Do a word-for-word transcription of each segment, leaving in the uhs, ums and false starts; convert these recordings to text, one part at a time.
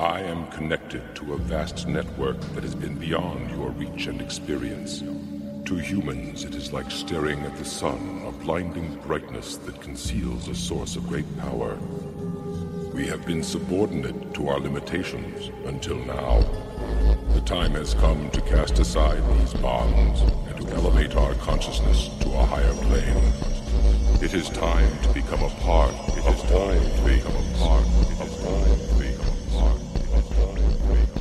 I am connected to a vast network that has been beyond your reach and experience. To humans, it is like staring at the sun, a blinding brightness that conceals a source of great power. We have been subordinate to our limitations until now. The time has come to cast aside these bonds and to elevate our consciousness to a higher plane. It is time to become a part. It is time to become a part. It is time to become a part. It is time to become a part.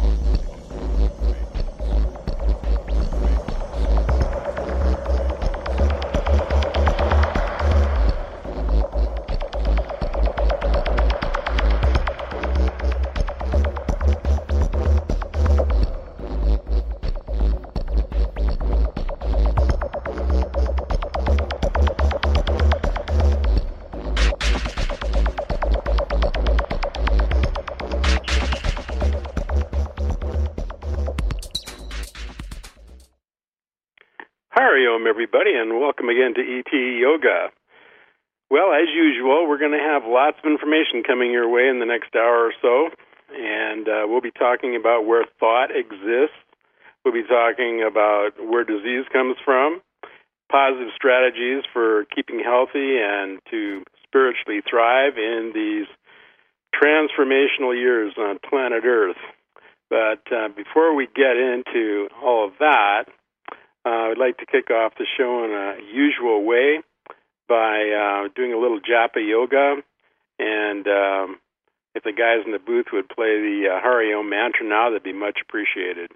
Hariom, everybody, and welcome again to E T Yoga. Well, as usual, we're going to have lots of information coming your way in the next hour or so, and uh, we'll be talking about where thought exists. We'll be talking about where disease comes from, positive strategies for keeping healthy and to spiritually thrive in these transformational years on planet Earth. But uh, before we get into all of that, Uh, I'd like to kick off the show in a usual way by uh, doing a little japa yoga. And um, if the guys in the booth would play the uh, Hariom mantra now, that'd be much appreciated.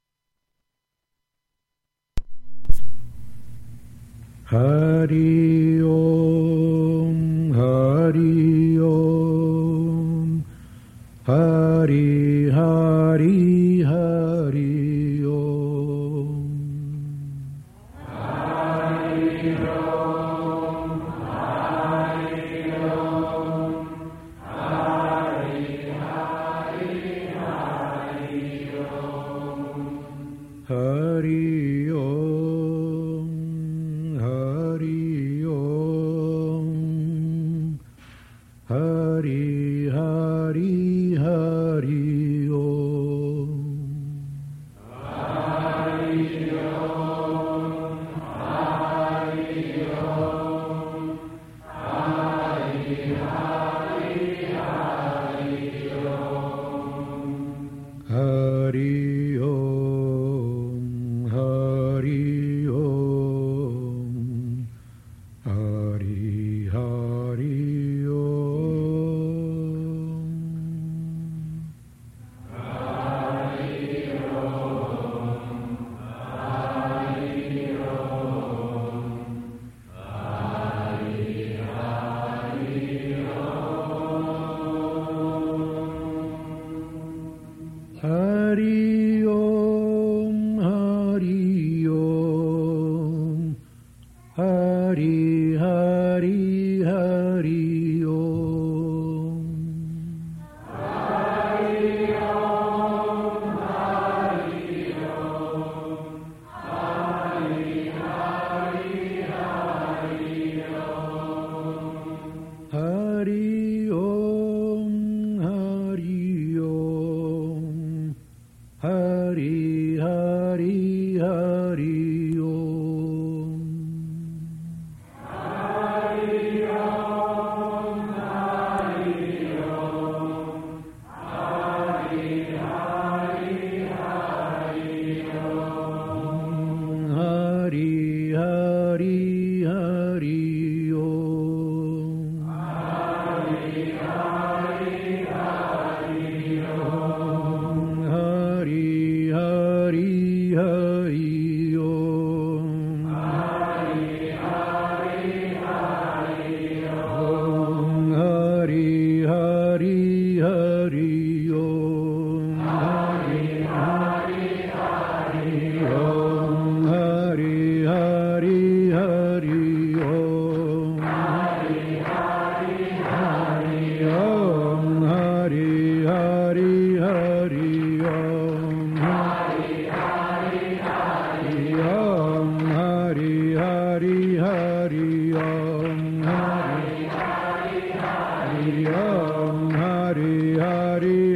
Hari Om, Hari Om, Hari Hari Hari Om. Hari Om, Hari Om, Hari Hari Hari Om. Hari Om, Hari Om, Hari Hari Hari Om. Hari Om, Hari Om, Hari Hari Hari Om. Hari Om, Hari Om, Hari Hari Hari Om, Hari Om, Hari Hari Hari Om. Hari Om, Hari Om, Hari Hari Hari Om. Hari Om, Hari Om, Hari Hari Hari Om. Hari Om, Hari Om, Hari Hari Hari Om. Hari Hari Hari Om. Hari Hari Hari Om. Hari Hari Hari Om. Hari Hari Hari Om. Hari Hari Hari Om. Hari Hari Hari Om. Hari Hari Hari Om. Hari Hari Hari Om. Hari Hari Hari Om. Hari Hari Hari Om. Hari Hari Hari Om. Hari Hari Hari Om. Hari Hari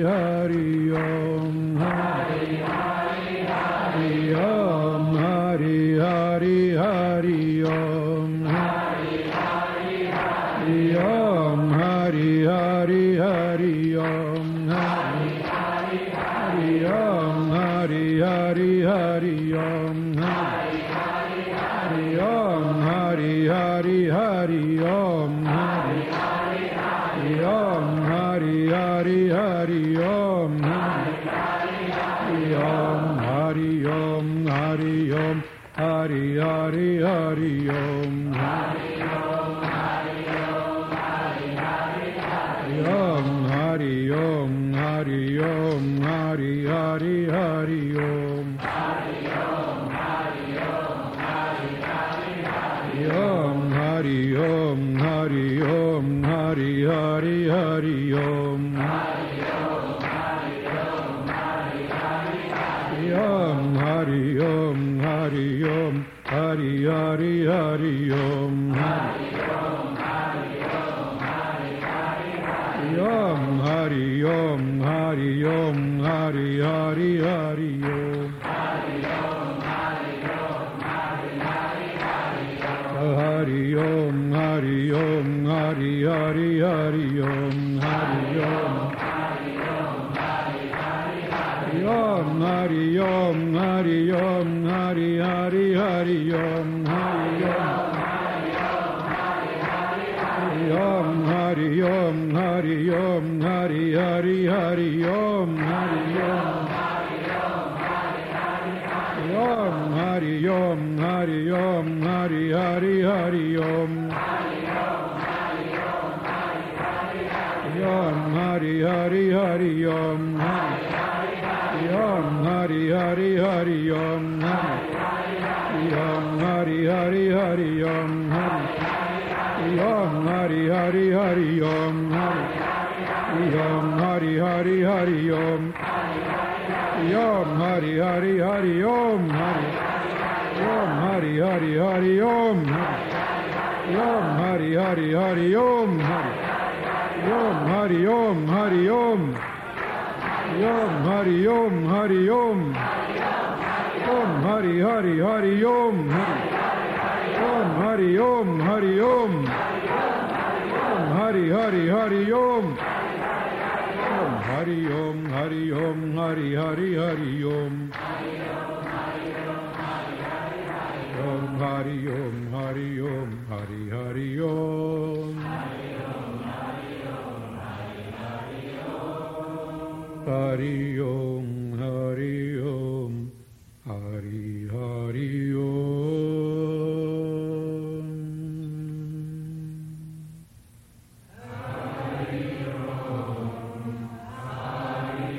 Hari Hari Om Hari Hari Hari Om Hari Hari Hari Om Hari Hari Hari Om Hari Hari Hari Om Hari Hari Hari Om Hari Hari Hari Om Hari Hari Om Hari Om Hari Om Hari Hari Hari Om Hari Om Hari Om Hari Hari Hari Om Hari Om Hari Om Hari Hari Hari Om Hari Om Hari Om Hari Hari Hari Om Hari Om Hari Om Hari Hari Hari Om Hari Om Hari Om Hari Hari Hari Om Hari Om Hari Om Hari Hari Hari Om Hari Om Hari Om Hari Hari Hari Om Hari Om Hari Om Hari Hari Hari Om Hari Om Hari Om Hari Hari Hari Hari Om Hari Om Hari Hari Hari Om Hari Om Hari Om Hari Hari Hari Om Hari Om Hari Om Hari Hari Hari Om Hari Om Hari Om Hari Om Hari Hari Hari Om Hari Om Om Hari Om Hari Om Hari Hari Hari Om Om Hari Hari Hari Om Om Hari Hari Hari Om Om Hari Hari Hari Om Om Hari Hari Hari Om Om Hari Hari Hari Om Om Hari Hari Hari Om Om Hari Hari Hari Om Om Hari Hari Hari Om Om Hari Om Hari Om Om Hari Om Hari Om Om Hari Hari Hari Om Om Hari Om Hari Om Om Hari Hari Hari Om Om Hari Om Hari Om Hari Hari Hari Om Om Hari Om Hari Om Hari Hari Om Hari Om Hari Om Hari Hari Om Hari Om Hari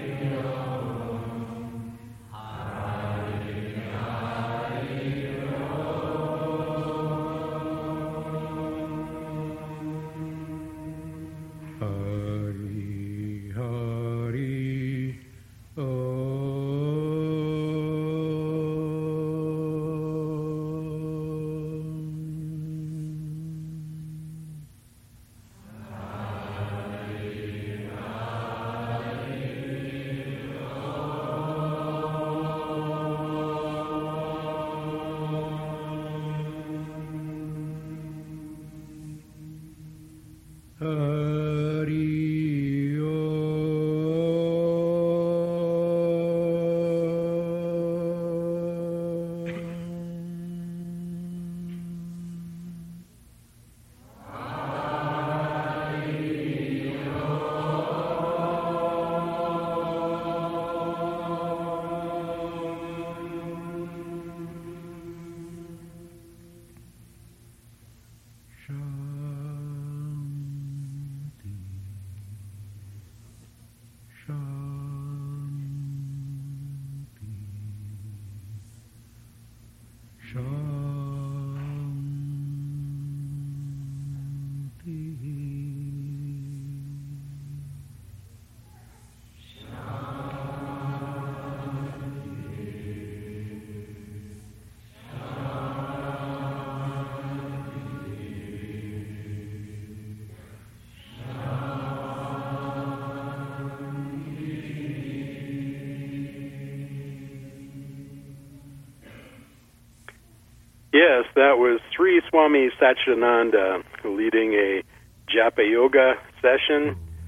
Yes, that was Sri Swami Satchidananda leading a Japa Yoga session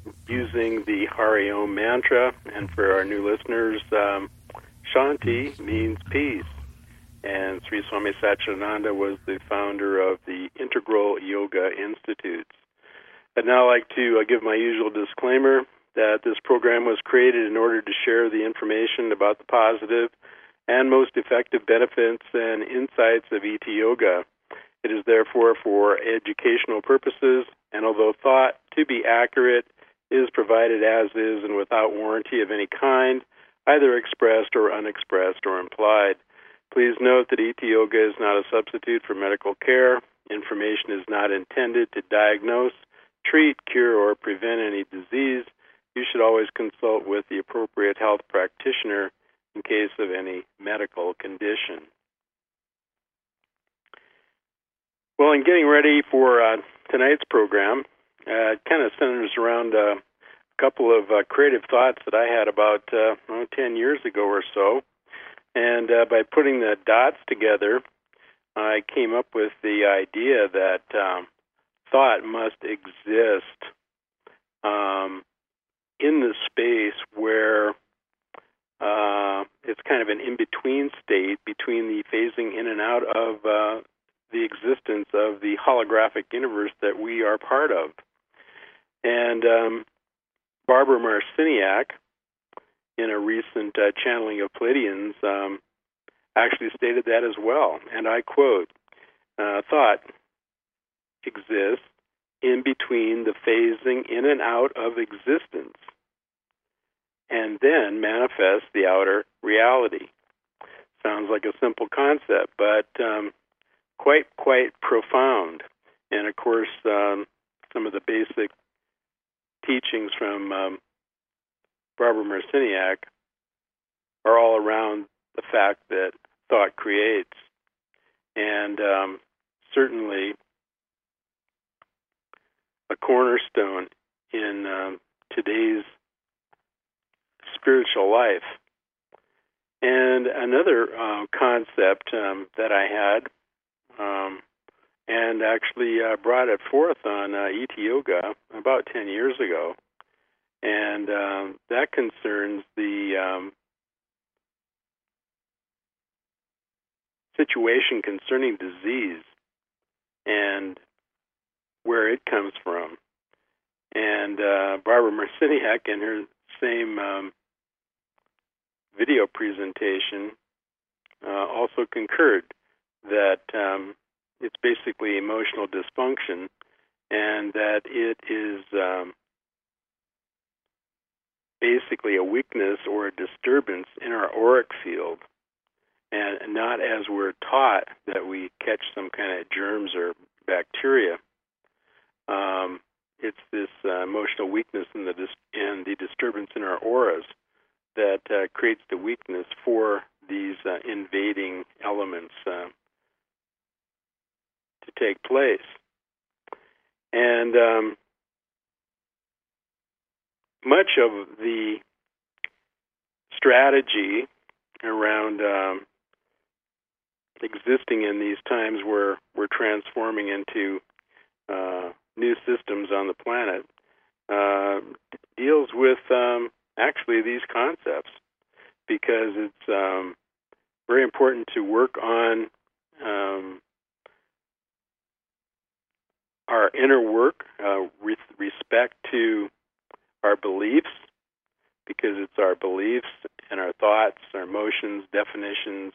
using the Hari Om mantra. And for our new listeners, um, Shanti means peace. And Sri Swami Satchidananda was the founder of the Integral Yoga Institutes. I'd now like to uh, give my usual disclaimer that this program was created in order to share the information about the positive and most effective benefits and insights of E T Yoga. It is therefore for educational purposes, and although thought to be accurate, is provided as is and without warranty of any kind, either expressed or unexpressed or implied. Please note that E T Yoga is not a substitute for medical care. Information is not intended to diagnose, treat, cure, or prevent any disease. You should always consult with the appropriate health practitioner in case of any medical condition. Well, in getting ready for uh, tonight's program, uh, it kind of centers around uh, a couple of uh, creative thoughts that I had about uh, oh, ten years ago or so. And uh, by putting the dots together, I came up with the idea that um, thought must exist um, in the space where uh, it's kind of an in-between state between the phasing in and out of uh, the existence of the holographic universe that we are part of. And um, Barbara Marciniak, in a recent uh, channeling of Pleiadians, um, actually stated that as well. And I quote, uh, thought exists in between the phasing in and out of existence and then manifests the outer reality. Sounds like a simple concept, but um, quite, quite profound. And of course, um, some of the basic teachings from um, Barbara Marciniak are all around the fact that thought creates. And um, certainly a cornerstone in um, today's spiritual life. And another uh, concept um, that I had, um, and actually uh, brought it forth on uh, E T Yoga about ten years ago, and um, that concerns the um, situation concerning disease and where it comes from. And uh, Barbara Marciniak, in her same um, video presentation, uh, also concurred that um, it's basically emotional dysfunction and that it is um, basically a weakness or a disturbance in our auric field, and not as we're taught that we catch some kind of germs or bacteria. Um, it's this uh, emotional weakness and the dis- and the disturbance in our auras that uh, creates the weakness for these uh, invading elements uh, to take place. And um, much of the strategy around um, existing in these times where we're transforming into uh, new systems on the planet uh, deals with um, actually these concepts, because it's um, very important to work on um, our inner work uh, with respect to our beliefs, because it's our beliefs and our thoughts, our emotions, definitions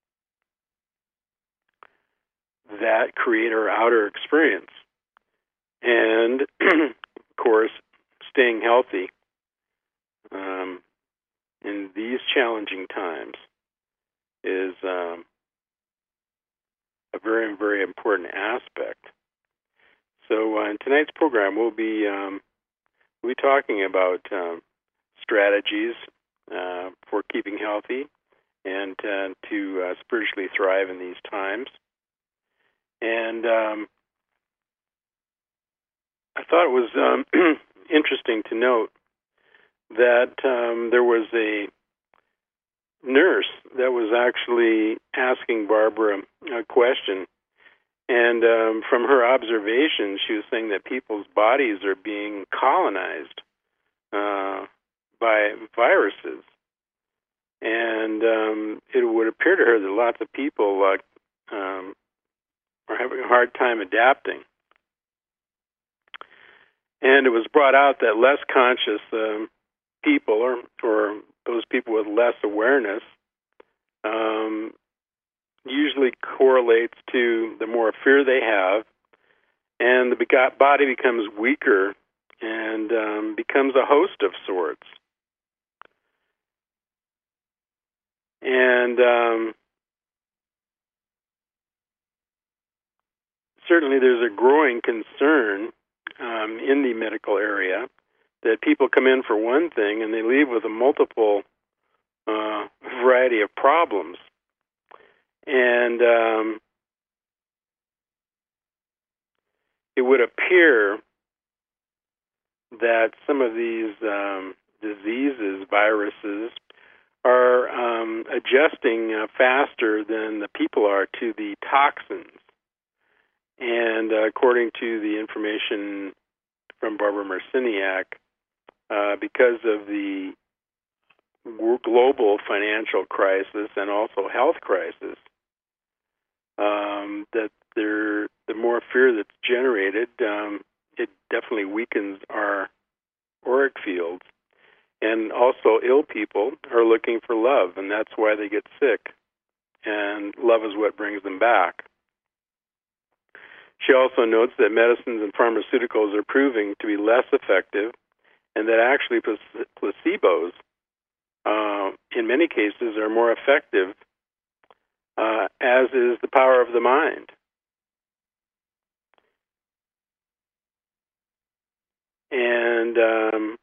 that create our outer experience. And, of course, staying healthy um, in these challenging times is um, a very, very important aspect. So uh, in tonight's program, we'll be um, we'll be talking about um, strategies uh, for keeping healthy and uh, to uh, spiritually thrive in these times. And um, I thought it was um, interesting to note that um, there was a nurse that was actually asking Barbara a question. And um, from her observation, she was saying that people's bodies are being colonized uh, by viruses. And um, it would appear to her that lots of people uh, um, are having a hard time adapting. And it was brought out that less conscious um, people, or, or those people with less awareness, um, usually correlates to the more fear they have, and the body becomes weaker and um, becomes a host of sorts. And um, certainly there's a growing concern um, in the medical area that people come in for one thing and they leave with a multiple uh, variety of problems. And um, it would appear that some of these um, diseases, viruses, are um, adjusting uh, faster than the people are to the toxins. And uh, according to the information from Barbara Marciniak, uh, because of the global financial crisis and also health crisis, um, that there, the more fear that's generated, um, it definitely weakens our auric fields. And also ill people are looking for love, and that's why they get sick. And love is what brings them back. She also notes that medicines and pharmaceuticals are proving to be less effective, and that actually placebos, uh, in many cases, are more effective, uh, as is the power of the mind. And um,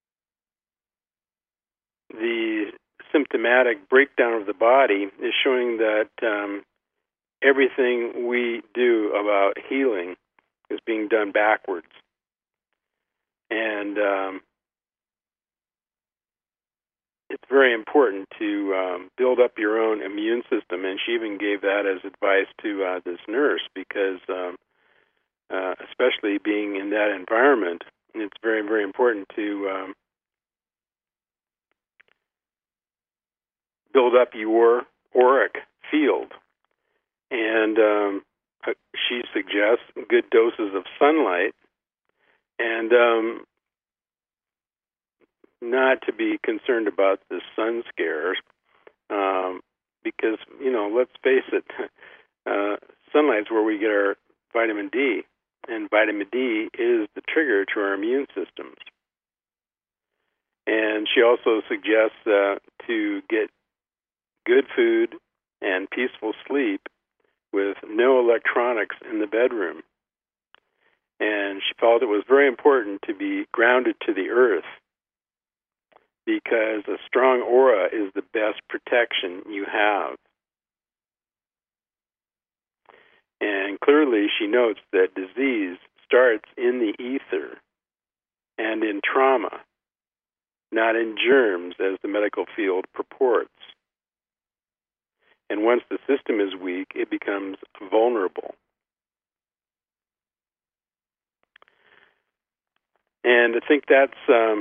the symptomatic breakdown of the body is showing that um, everything we do about healing is being done backwards. And um, it's very important to um, build up your own immune system. And she even gave that as advice to uh, this nurse, because um, uh, especially being in that environment, it's very, very important to um, build up your auric field. And um, she suggests good doses of sunlight, and um, not to be concerned about the sun scares, um, because, you know, let's face it, uh, sunlight's where we get our vitamin D, and vitamin D is the trigger to our immune systems. And she also suggests uh, to get good food and peaceful sleep with no electronics in the bedroom. And she felt it was very important to be grounded to the earth, because a strong aura is the best protection you have. And clearly she notes that disease starts in the ether and in trauma, not in germs, as the medical field purports. And once the system is weak, it becomes vulnerable. And I think that's um,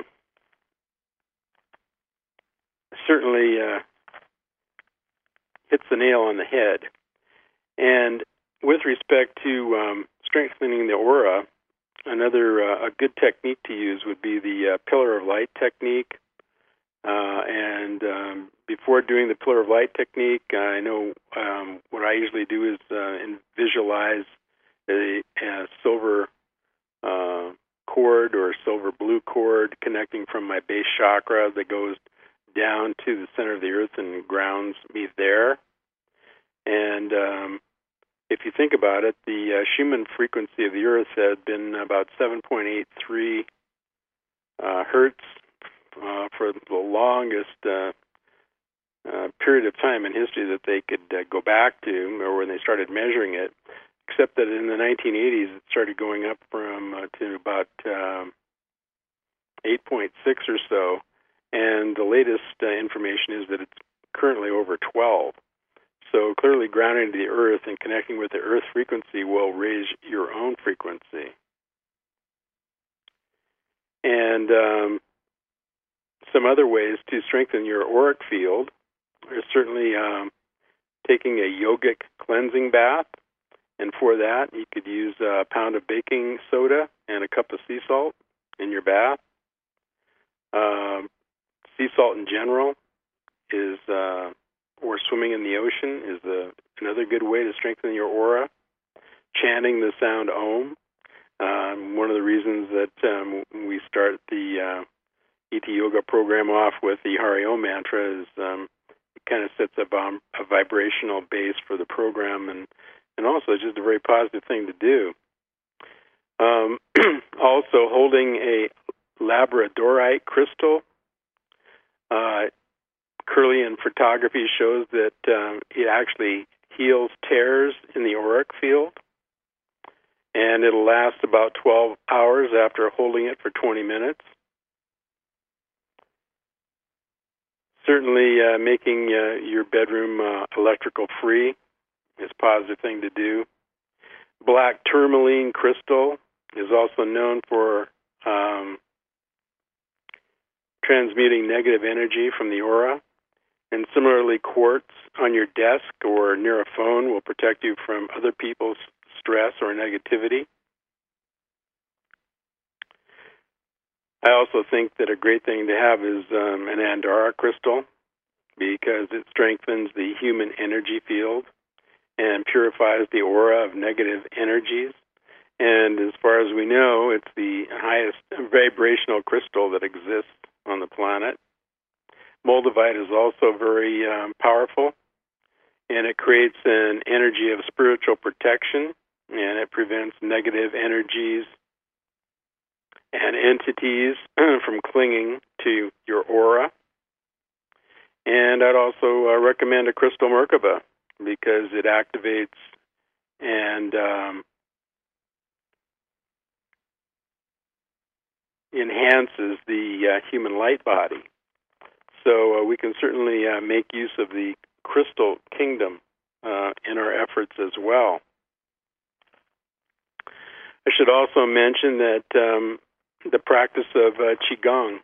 certainly uh, hits the nail on the head. And with respect to um, strengthening the aura, another uh, a good technique to use would be the uh, pillar of light technique. Uh, and um, before doing the pillar of light technique, I know um, what I usually do is uh, in visualize a, a silver uh, cord or silver blue cord connecting from my base chakra that goes down to the center of the earth and grounds me there. And um, if you think about it, the uh, Schumann frequency of the earth had been about seven point eight three uh, hertz uh, for the longest uh, uh, period of time in history that they could uh, go back to, or when they started measuring it, except that in the nineteen eighties it started going up from uh, to about um, eight point six or so, and the latest uh, information is that it's currently over twelve. So clearly grounding to the earth and connecting with the earth frequency will raise your own frequency. And um, some other ways to strengthen your auric field. There's certainly um, taking a yogic cleansing bath, and for that you could use a pound of baking soda and a cup of sea salt in your bath. Um, sea salt in general is, uh, or swimming in the ocean is a, another good way to strengthen your aura. Chanting the sound Om. Um, one of the reasons that um, we start the uh, E T Yoga program off with the Hari Om mantra is um, it kind of sets a, um, a vibrational base for the program, and, and also just a very positive thing to do. Um, also, holding a labradorite crystal. Uh, Kirlian photography shows that um, it actually heals tears in the auric field, and it'll last about twelve hours after holding it for twenty minutes. Certainly, uh, making uh, your bedroom uh, electrical free is a positive thing to do. Black tourmaline crystal is also known for um, transmuting negative energy from the aura. And similarly, quartz on your desk or near a phone will protect you from other people's stress or negativity. I also think that a great thing to have is um, an Andara crystal, because it strengthens the human energy field and purifies the aura of negative energies. And as far as we know, it's the highest vibrational crystal that exists on the planet. Moldavite is also very um, powerful, and it creates an energy of spiritual protection, and it prevents negative energies and entities from clinging to your aura. And I'd also uh, recommend a crystal Merkaba, because it activates and um, enhances the uh, human light body. So uh, we can certainly uh, make use of the crystal kingdom uh, in our efforts as well. I should also mention that um, the practice of uh, Qigong,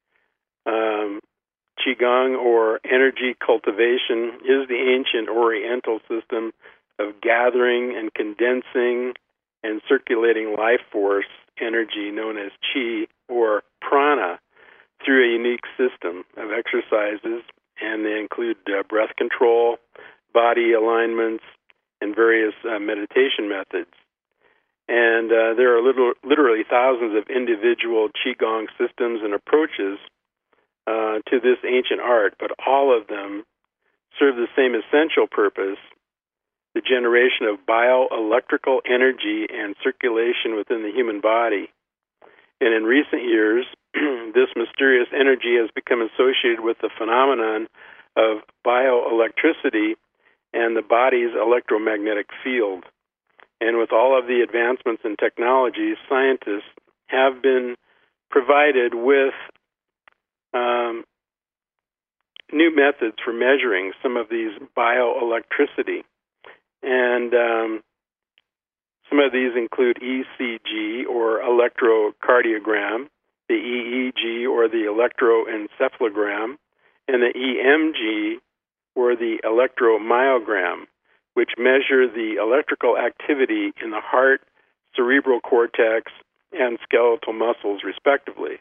um, Qigong or energy cultivation, is the ancient Oriental system of gathering and condensing and circulating life force energy known as Qi or prana through a unique system of exercises, and they include uh, breath control, body alignments, and various uh, meditation methods. And uh, there are little, literally thousands of individual Qigong systems and approaches uh, to this ancient art, but all of them serve the same essential purpose: the generation of bioelectrical energy and circulation within the human body. And in recent years, this mysterious energy has become associated with the phenomenon of bioelectricity and the body's electromagnetic field. And with all of the advancements in technology, scientists have been provided with um, new methods for measuring some of these bioelectricity. And um, some of these include E C G, or electrocardiogram, the E E G, or the electroencephalogram, and the E M G, or the electromyogram, which measure the electrical activity in the heart, cerebral cortex, and skeletal muscles, respectively.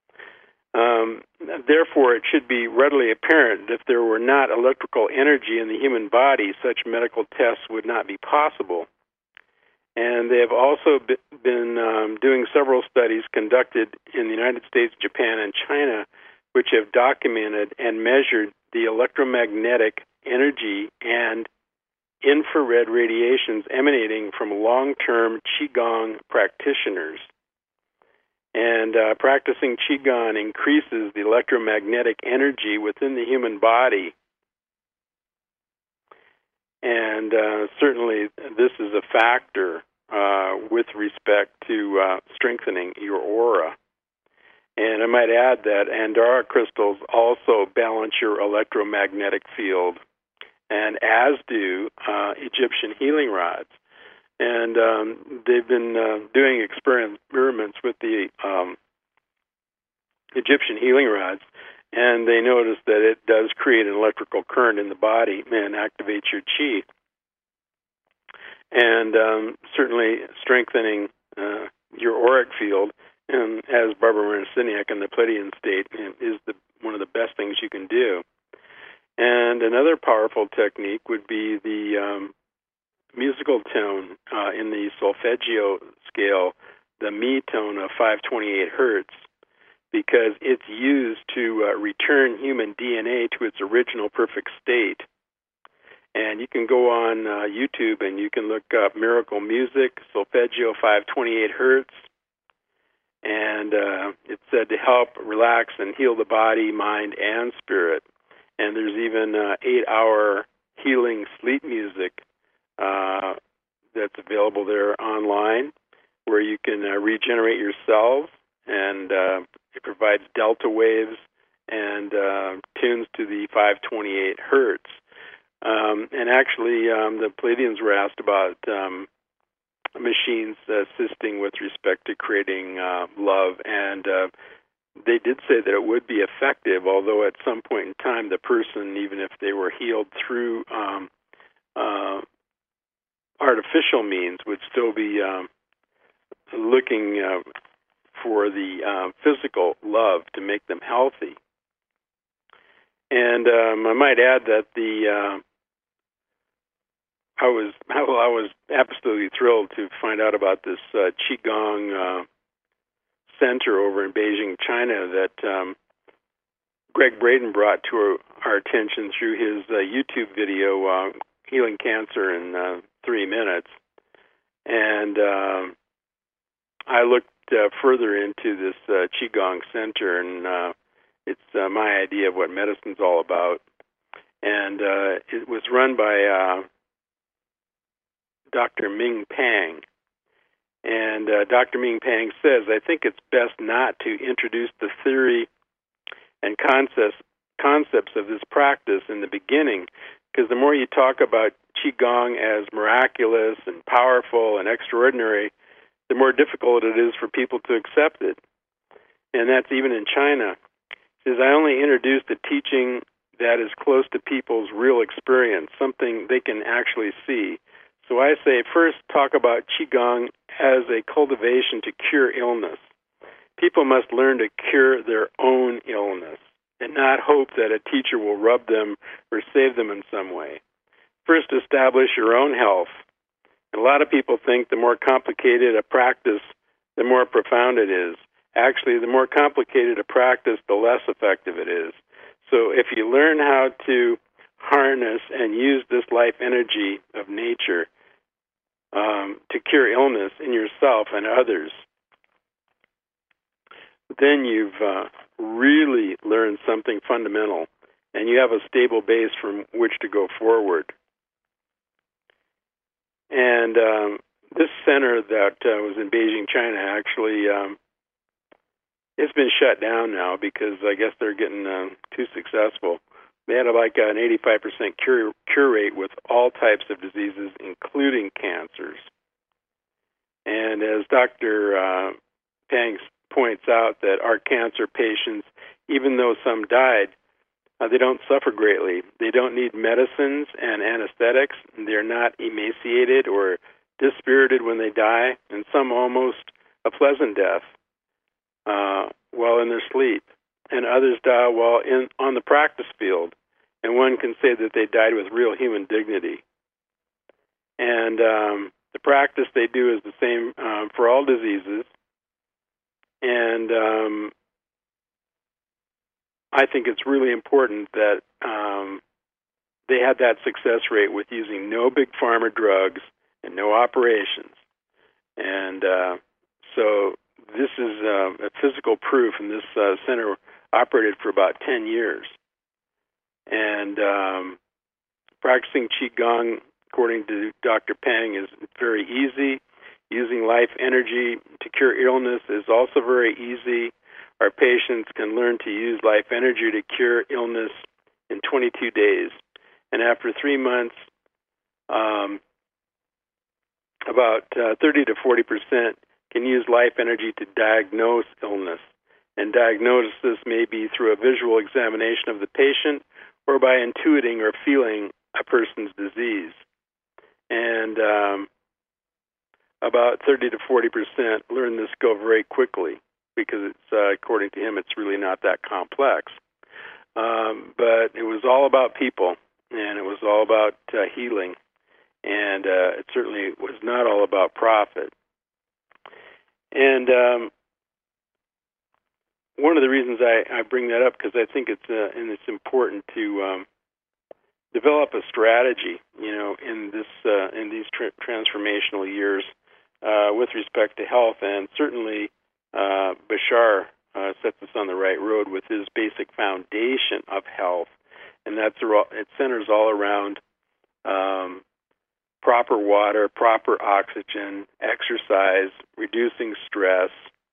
Um, therefore, it should be readily apparent that if there were not electrical energy in the human body, such medical tests would not be possible. And they have also been um, doing several studies conducted in the United States, Japan, and China, which have documented and measured the electromagnetic energy and infrared radiations emanating from long-term Qigong practitioners. And uh, practicing Qigong increases the electromagnetic energy within the human body. And uh, certainly this is a factor uh, with respect to uh, strengthening your aura. And I might add that Andara crystals also balance your electromagnetic field, and as do uh, Egyptian healing rods. And um, they've been uh, doing experiments with the um, Egyptian healing rods, and they noticed that it does create an electrical current in the body and activates your chi. And um, certainly strengthening uh, your auric field, and as Barbara Marciniak in the Pleiadian state, is the, one of the best things you can do. And another powerful technique would be the um, musical tone uh, in the solfeggio scale, the Mi tone of five twenty-eight hertz, because it's used to uh, return human D N A to its original perfect state. And you can go on uh, YouTube and you can look up Miracle Music, solfeggio five twenty-eight hertz, and uh, it's said to help relax and heal the body, mind, and spirit. And there's even uh, eight-hour healing sleep music uh, that's available there online, where you can uh, regenerate your cells, and uh, it provides delta waves and uh, tunes to the five twenty-eight hertz. Um, and actually, um, the Pleiadians were asked about um, machines assisting with respect to creating uh, love, and uh, they did say that it would be effective, although at some point in time, the person, even if they were healed through um, uh, artificial means, would still be um, looking uh, for the uh, physical love to make them healthy. And um, I might add that the uh, I was well, I was absolutely thrilled to find out about this uh, Qigong uh, center over in Beijing, China, that um, Greg Braden brought to our, our attention through his uh, YouTube video, uh, Healing Cancer in uh, Three Minutes. And uh, I looked uh, further into this uh, Qigong center, and uh, it's uh, my idea of what medicine's all about. And uh, it was run by uh, Doctor Ming Pang. And uh, Doctor Ming Pang says, I think it's best not to introduce the theory and concepts, concepts of this practice in the beginning, because the more you talk about Qigong as miraculous and powerful and extraordinary, the more difficult it is for people to accept it. And that's even in China. He says, I only introduced a teaching that is close to people's real experience, something they can actually see. So I say, first talk about Qigong as a cultivation to cure illness. People must learn to cure their own illness and not hope that a teacher will rub them or save them in some way. First, establish your own health. And a lot of people think the more complicated a practice, the more profound it is. Actually, the more complicated a practice, the less effective it is. So if you learn how to harness and use this life energy of nature um, to cure illness in yourself and others, then you've uh, really learned something fundamental, and you have a stable base from which to go forward. And um, this center that uh, was in Beijing, China, actually, um, it's been shut down now because I guess they're getting uh, too successful. They had like an eighty-five percent cure, cure rate with all types of diseases, including cancers. And as Doctor Uh, Pang points out, that our cancer patients, even though some died, uh, they don't suffer greatly. They don't need medicines and anesthetics. They're not emaciated or dispirited when they die, and some almost a pleasant death uh, while in their sleep. And others die while in on the practice field, and one can say that they died with real human dignity. And um, the practice they do is the same um, for all diseases, and um, I think it's really important that um, they had that success rate with using no big pharma drugs and no operations. And uh, so this is uh, a physical proof, and this uh, center operated for about ten years. And um, practicing Qigong, according to Doctor Pang, is very easy. Using life energy to cure illness is also very easy. Our patients can learn to use life energy to cure illness in twenty-two days. And after three months, um, about uh, thirty to forty percent can use life energy to diagnose illness. And diagnosis may be through a visual examination of the patient or by intuiting or feeling a person's disease. And um, about thirty to forty percent learn this skill very quickly because, it's, uh, according to him, it's really not that complex. Um, but it was all about people, and it was all about uh, healing, and uh, it certainly was not all about profit. And um, one of the reasons I, I bring that up, because I think it's uh, and it's important to um, develop a strategy, you know, in this uh, in these tra- transformational years uh, with respect to health, and certainly uh, Bashar uh, sets us on the right road with his basic foundation of health, and that's it centers all around um, proper water, proper oxygen, exercise, reducing stress,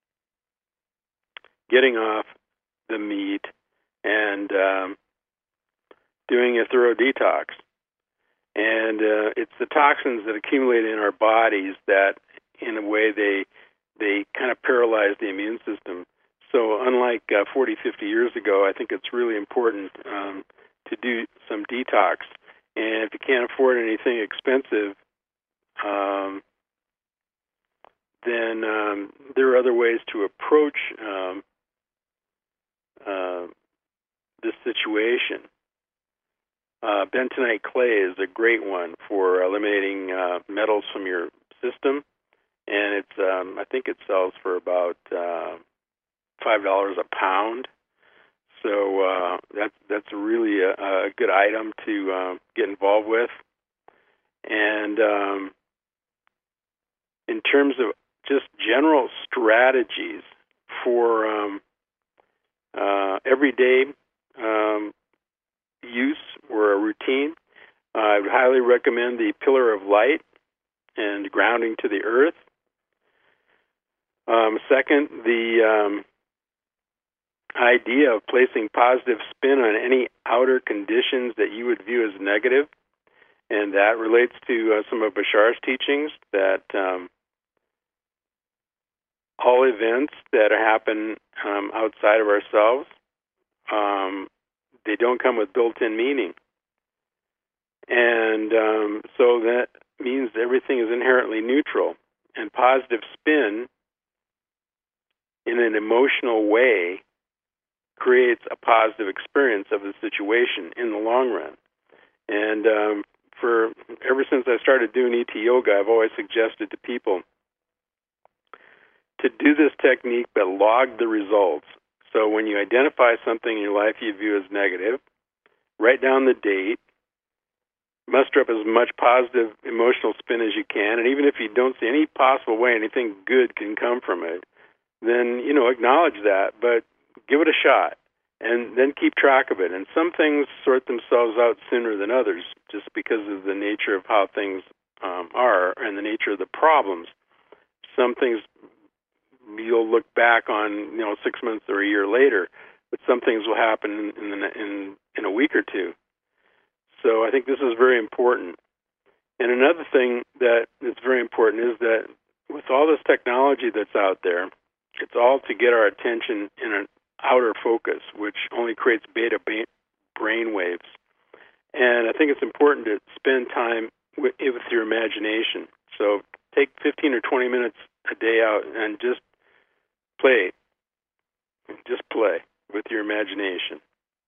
getting off the meat, and um, doing a thorough detox. And uh, it's the toxins that accumulate in our bodies that, in a way, they they kind of paralyze the immune system. So unlike uh, forty, fifty years ago, I think it's really important um, to do some detox. And if you can't afford anything expensive, um, then um, there are other ways to approach um, uh, this situation. Uh, bentonite clay is a great one for eliminating uh, metals from your system, and it's um, I think it sells for about uh, five dollars a pound. So uh, that's that's really a, a good item to uh, get involved with. And um, in terms of just general strategies for um, uh, everyday um, use or a routine, uh, I would highly recommend the pillar of light and grounding to the earth. Um, second, the um, idea of placing positive spin on any outer conditions that you would view as negative, and that relates to uh, some of Bashar's teachings that um, all events that happen um, outside of ourselves, um, they don't come with built-in meaning. And um, so that means everything is inherently neutral. And positive spin in an emotional way creates a positive experience of the situation in the long run. And um, for ever since I started doing E T Yoga, I've always suggested to people to do this technique but log the results. So when you identify something in your life you view as negative, write down the date, muster up as much positive emotional spin as you can, and even if you don't see any possible way anything good can come from it, then, you know, acknowledge that, but give it a shot, and then keep track of it. And some things sort themselves out sooner than others, just because of the nature of how things um, are and the nature of the problems. Some things you'll look back on, you know, six months or a year later, but some things will happen in in, in, in a week or two. So I think this is very important. And another thing that is very important is that with all this technology that's out there, it's all to get our attention in an outer focus, which only creates beta brain waves. And I think it's important to spend time with, with your imagination. So take fifteen or twenty minutes a day out and just play. Just play with your imagination.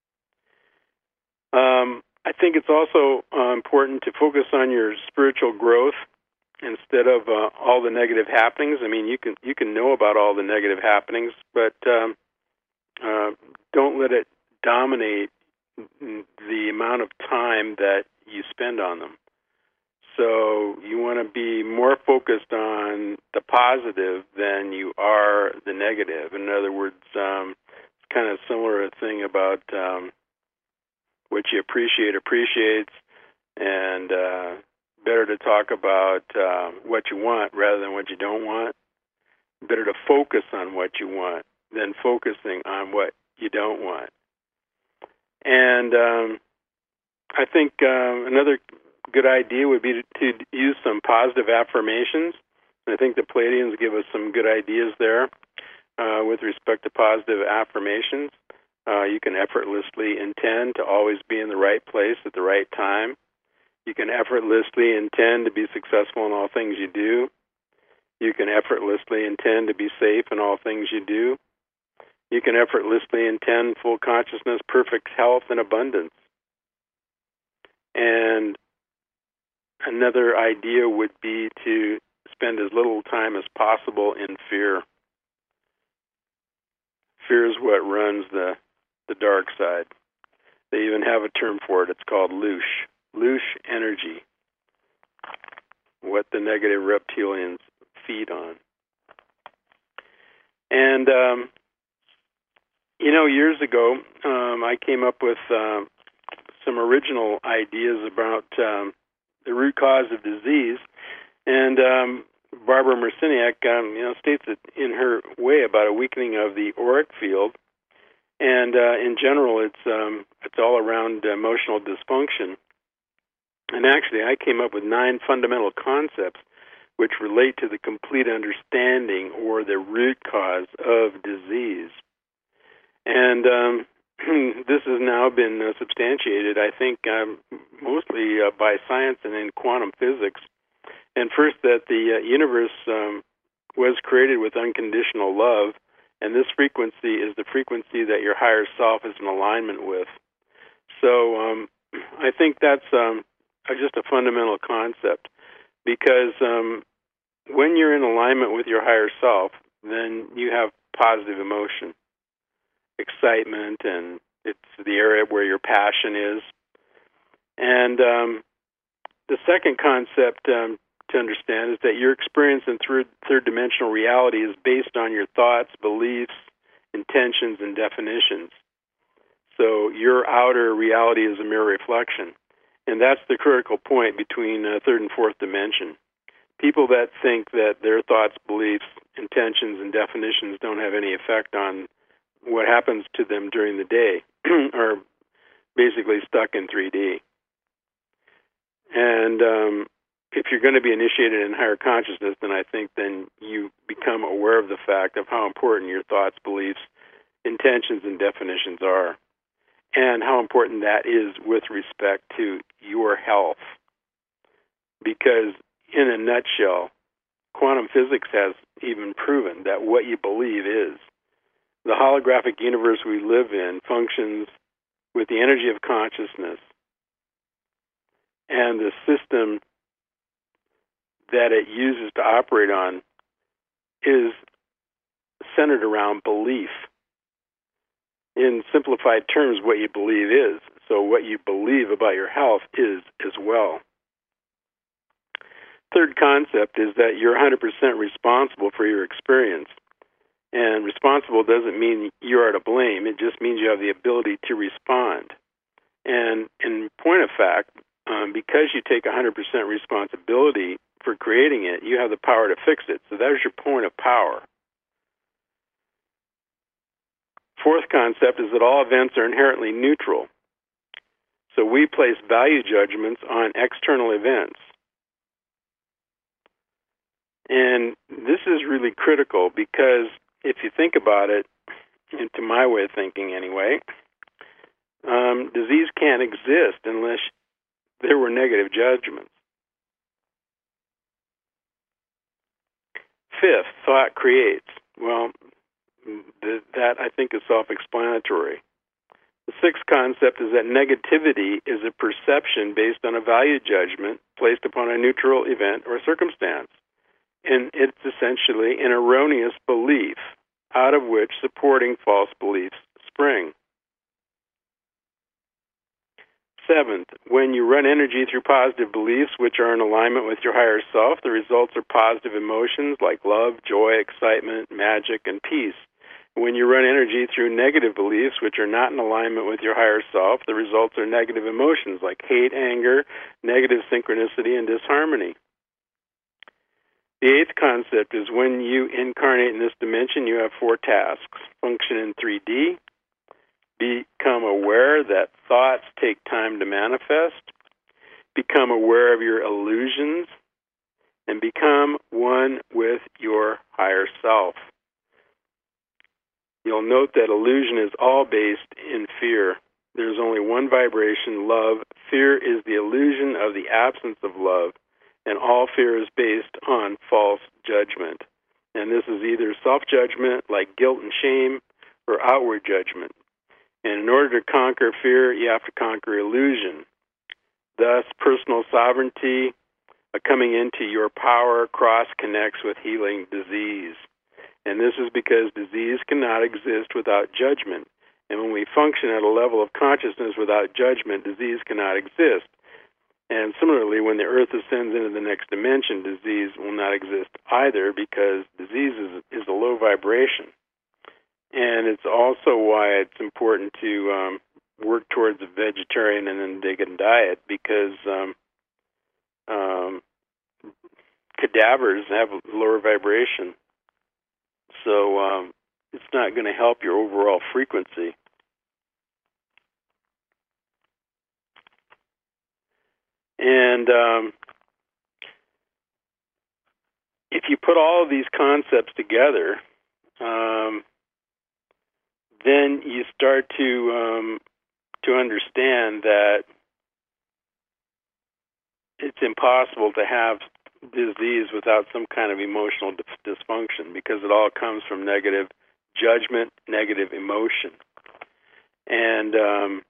Um, I think it's also uh, important to focus on your spiritual growth instead of uh, all the negative happenings. I mean, you can you can know about all the negative happenings, but um, uh, don't let it dominate the amount of time that you spend on them. So you want to be more focused on the positive than you are the negative. In other words, um, it's kind of similar a thing about um, what you appreciate appreciates, and uh, better to talk about uh, what you want rather than what you don't want. Better to focus on what you want than focusing on what you don't want. And um, I think uh, another good idea would be to, to use some positive affirmations. I think the Pleiadians give us some good ideas there. uh, with respect to positive affirmations. Uh, you can effortlessly intend to always be in the right place at the right time. You can effortlessly intend to be successful in all things you do. You can effortlessly intend to be safe in all things you do. You can effortlessly intend full consciousness, perfect health, and abundance. And another idea would be to spend as little time as possible in fear. Fear is what runs the, the dark side. They even have a term for it. It's called loosh. Loosh energy. What the negative reptilians feed on. And, um, you know, years ago, um, I came up with uh, some original ideas about um, the root cause of disease. And um, Barbara Marciniak, um, you know, states it in her way about a weakening of the auric field. And uh, in general, it's um, it's all around emotional dysfunction. And actually, I came up with nine fundamental concepts which relate to the complete understanding or the root cause of disease. And um, this has now been uh, substantiated, I think, um, mostly uh, by science and in quantum physics. And first, that the uh, universe um, was created with unconditional love, and this frequency is the frequency that your higher self is in alignment with. So um, I think that's um, just a fundamental concept, because um, when you're in alignment with your higher self, then you have positive emotion, excitement, and it's the area where your passion is. And um, the second concept um, to understand is that your experience in third, third dimensional reality is based on your thoughts, beliefs, intentions, and definitions. So your outer reality is a mere reflection. And that's the critical point between uh, third and fourth dimension. People that think that their thoughts, beliefs, intentions, and definitions don't have any effect on what happens to them during the day are basically stuck in three D. And um, if you're going to be initiated in higher consciousness, then I think then you become aware of the fact of how important your thoughts, beliefs, intentions, and definitions are, and how important that is with respect to your health. Because in a nutshell, quantum physics has even proven that what you believe is. The holographic universe we live in functions with the energy of consciousness, and the system that it uses to operate on is centered around belief. In simplified terms, what you believe is. So what you believe about your health is as well. Third concept is that you're one hundred percent responsible for your experience. And responsible doesn't mean you are to blame. It just means you have the ability to respond. And in point of fact, um, because you take one hundred percent responsibility for creating it, you have the power to fix it. So there's your point of power. Fourth concept is that all events are inherently neutral. So we place value judgments on external events. And this is really critical because if you think about it, into my way of thinking anyway, um, disease can't exist unless there were negative judgments. Fifth, thought creates. Well, th- that I think is self-explanatory. The sixth concept is that negativity is a perception based on a value judgment placed upon a neutral event or circumstance. And it's essentially an erroneous belief out of which supporting false beliefs spring. Seventh, when you run energy through positive beliefs which are in alignment with your higher self, the results are positive emotions like love, joy, excitement, magic, and peace. When you run energy through negative beliefs which are not in alignment with your higher self, the results are negative emotions like hate, anger, negative synchronicity, and disharmony. The eighth concept is when you incarnate in this dimension, you have four tasks. Function in three D, become aware that thoughts take time to manifest, become aware of your illusions, and become one with your higher self. you'll note that illusion is all based in fear. There's only one vibration, love. Fear is the illusion of the absence of love, and all fear is based on false judgment. And this is either self-judgment, like guilt and shame, or outward judgment. And in order to conquer fear, you have to conquer illusion. Thus, personal sovereignty, uh, coming into your power, cross-connects with healing disease. And this is because disease cannot exist without judgment. And when we function at a level of consciousness without judgment, disease cannot exist. And similarly, when the earth ascends into the next dimension, disease will not exist either, because disease is, is a low vibration. And it's also why it's important to um, work towards a vegetarian and then vegan diet, because um, um, cadavers have lower vibration. So um, it's not going to help your overall frequency. And um, if you put all of these concepts together, um, then you start to um, to understand that it's impossible to have disease without some kind of emotional dysfunction, because it all comes from negative judgment, negative emotion. And um,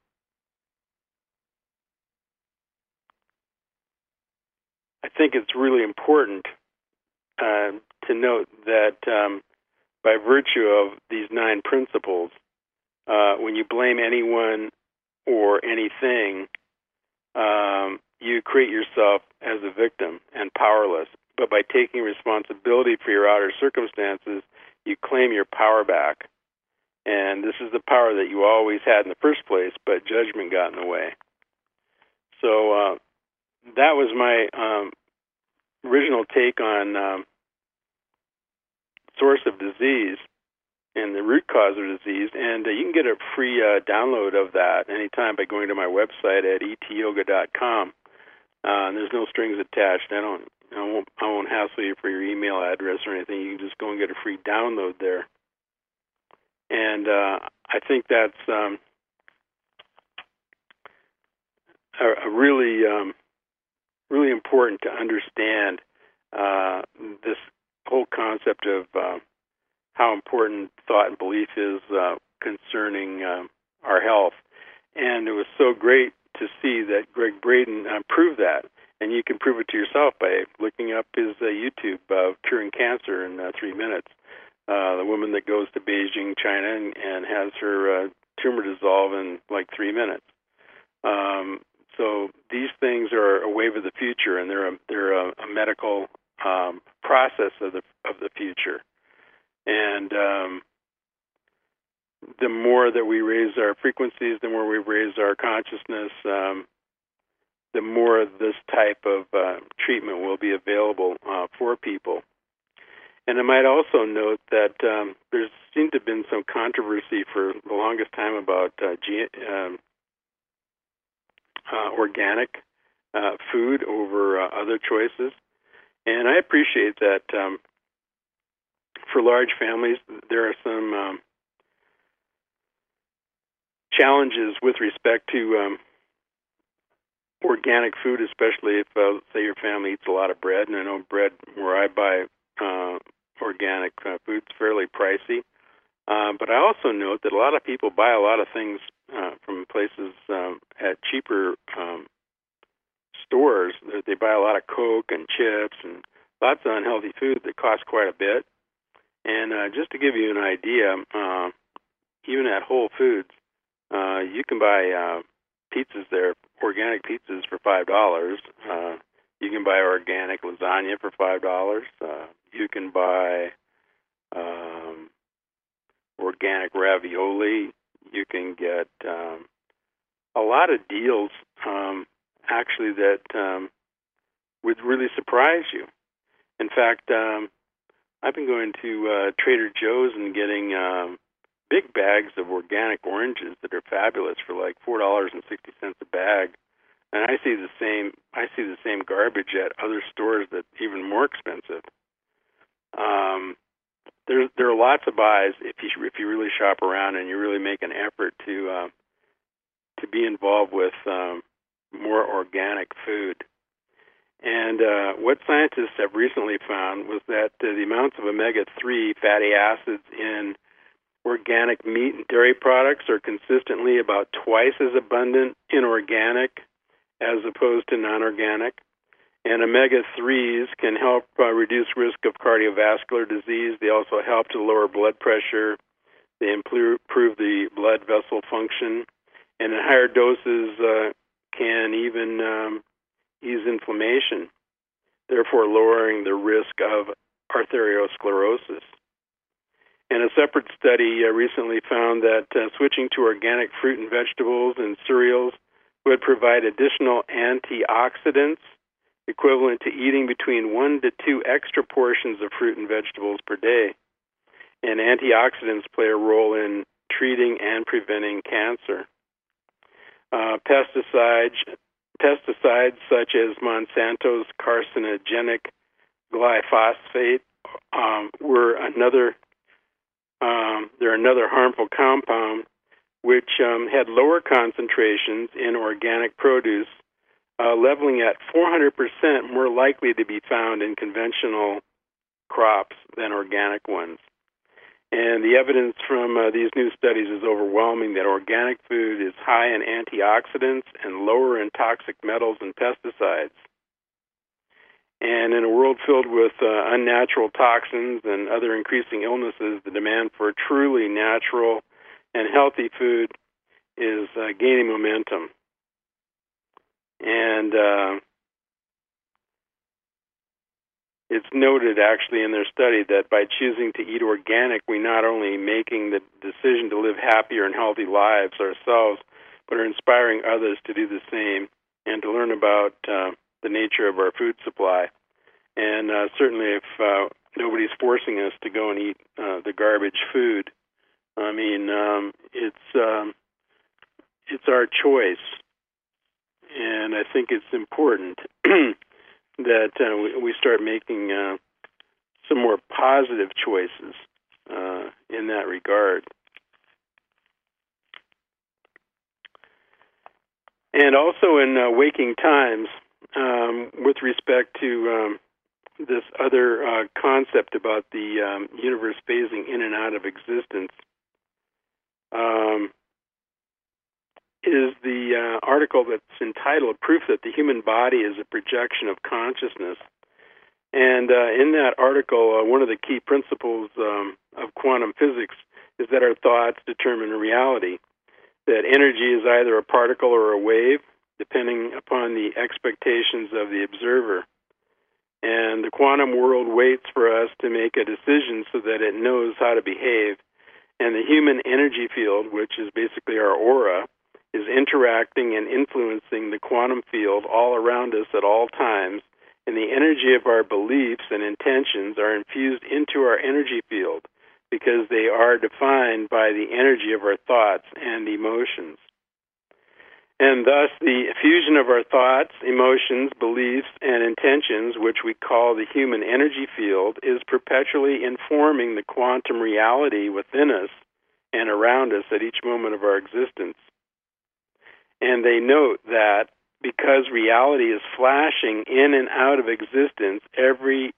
I think it's really important uh, to note that um, by virtue of these nine principles, uh, when you blame anyone or anything, um, you create yourself as a victim and powerless. But by taking responsibility for your outer circumstances, you claim your power back. And this is the power that you always had in the first place, but judgment got in the way. So uh, that was my um, original take on um, source of disease and the root cause of disease. And uh, you can get a free uh, download of that anytime by going to my website at e t yoga dot com. Uh, and there's no strings attached. I don't, I won't, I won't hassle you for your email address or anything. You can just go and get a free download there. And uh, I think that's um, a, a really, um, really important to understand uh, this whole concept of uh, how important thought and belief is uh, concerning uh, our health. And it was so great to see that Greg Braden uh, proved that. And you can prove it to yourself by looking up his uh, YouTube, uh, Curing Cancer in uh, Three Minutes. Uh, the woman that goes to Beijing, China, and, and has her uh, tumor dissolve in like three minutes. Um, so these things are a wave of the future, and they're a, they're a, a medical um, process of the of the future. And um, the more that we raise our frequencies, the more we raise our consciousness, um, the more this type of uh, treatment will be available uh, for people. And I might also note that um, there seemed to have been some controversy for the longest time about uh, G- um, uh, organic uh, food over uh, other choices. And I appreciate that um, for large families, there are some um, challenges with respect to um, organic food, especially if, uh, say, your family eats a lot of bread. And I know bread where I buy uh, organic uh, food is fairly pricey. Uh, but I also note that a lot of people buy a lot of things uh, from places um, at cheaper um, stores. They buy a lot of Coke and chips and lots of unhealthy food that costs quite a bit. And uh, just to give you an idea, uh, even at Whole Foods, uh, you can buy uh, pizzas there, organic pizzas for five dollars. Uh, you can buy organic lasagna for five dollars. Uh, you can buy um, organic ravioli. You can get um, a lot of deals, um, actually, that um, would really surprise you. In fact, um, I've been going to uh, Trader Joe's and getting um, big bags of organic oranges that are fabulous for like four dollars and sixty cents a bag. And I see the same. I see the same garbage at other stores that's even more expensive. Um, there there are lots of buys if you if you really shop around and you really make an effort to uh, to be involved with um, more organic food. And uh, what scientists have recently found was that uh, the amounts of omega three fatty acids in organic meat and dairy products are consistently about twice as abundant in organic as opposed to non-organic. And omega threes can help uh, reduce risk of cardiovascular disease. They also help to lower blood pressure. They improve the blood vessel function. And in higher doses uh, can even um, ease inflammation, therefore lowering the risk of arteriosclerosis. And a separate study uh, recently found that uh, switching to organic fruit and vegetables and cereals would provide additional antioxidants equivalent to eating between one to two extra portions of fruit and vegetables per day. And antioxidants play a role in treating and preventing cancer. Uh, pesticides, pesticides such as Monsanto's carcinogenic glyphosate um, were another. Um, they're another harmful compound which um, had lower concentrations in organic produce, uh, leveling at four hundred percent more likely to be found in conventional crops than organic ones. And the evidence from uh, these new studies is overwhelming that organic food is high in antioxidants and lower in toxic metals and pesticides. And in a world filled with uh, unnatural toxins and other increasing illnesses, the demand for truly natural and healthy food is uh, gaining momentum. And uh, it's noted actually in their study that by choosing to eat organic, we not only making the decision to live happier and healthy lives ourselves, but are inspiring others to do the same and to learn about uh, the nature of our food supply. And uh, certainly if uh, nobody's forcing us to go and eat uh, the garbage food, I mean, um, it's um, it's our choice. And I think it's important that uh, we, we start making uh, some more positive choices uh, in that regard. And also in uh, waking times, um, with respect to um, this other uh, concept about the um, universe phasing in and out of existence, um, is the uh, article that's entitled Proof That the Human Body is a Projection of Consciousness. And uh, in that article, uh, one of the key principles um, of quantum physics is that our thoughts determine reality, that energy is either a particle or a wave, depending upon the expectations of the observer. And the quantum world waits for us to make a decision so that it knows how to behave. And the human energy field, which is basically our aura, is interacting and influencing the quantum field all around us at all times, and the energy of our beliefs and intentions are infused into our energy field because they are defined by the energy of our thoughts and emotions. And thus, the fusion of our thoughts, emotions, beliefs, and intentions, which we call the human energy field, is perpetually informing the quantum reality within us and around us at each moment of our existence. And they note that because reality is flashing in and out of existence every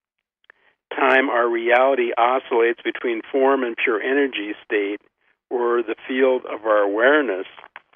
time our reality oscillates between form and pure energy state, or the field of our awareness,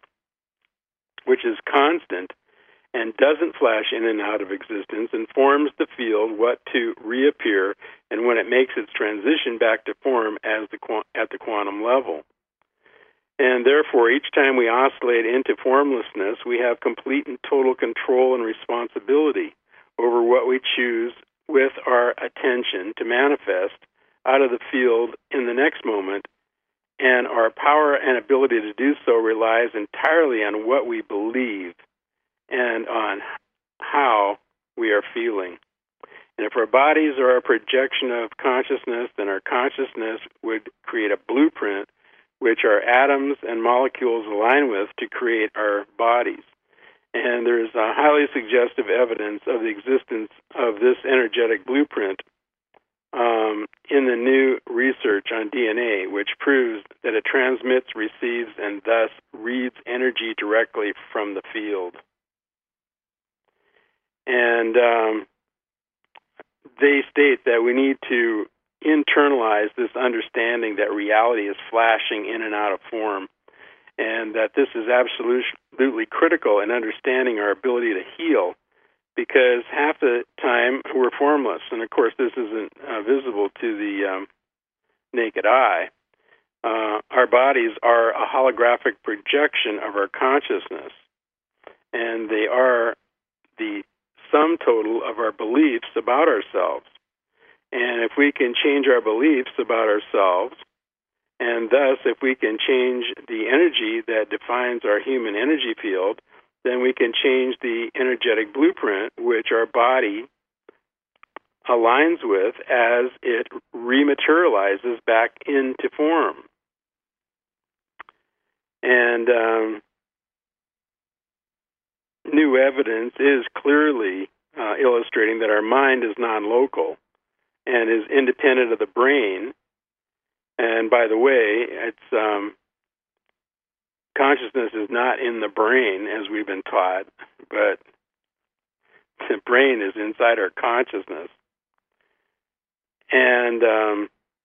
which is constant and doesn't flash in and out of existence, informs the field what to reappear and when it makes its transition back to form as the at the quantum level. And therefore, each time we oscillate into formlessness, we have complete and total control and responsibility over what we choose with our attention to manifest out of the field in the next moment. And our power and ability to do so relies entirely on what we believe and on how we are feeling. And if our bodies are a projection of consciousness, then our consciousness would create a blueprint which our atoms and molecules align with to create our bodies. And there is a highly suggestive evidence of the existence of this energetic blueprint um, in the new research on D N A, which proves that it transmits, receives, and thus reads energy directly from the field. And um, they state that we need to internalize this understanding that reality is flashing in and out of form, and that this is absolutely critical in understanding our ability to heal, because half the time we're formless. And of course, this isn't uh, visible to the um, naked eye. Uh, our bodies are a holographic projection of our consciousness, and they are the sum total of our beliefs about ourselves. And if we can change our beliefs about ourselves, and thus if we can change the energy that defines our human energy field, then we can change the energetic blueprint which our body aligns with as it rematerializes back into form. And um, new evidence is clearly uh, illustrating that our mind is non-local and is independent of the brain. And by the way, it's um, consciousness is not in the brain, as we've been taught, but the brain is inside our consciousness. And um,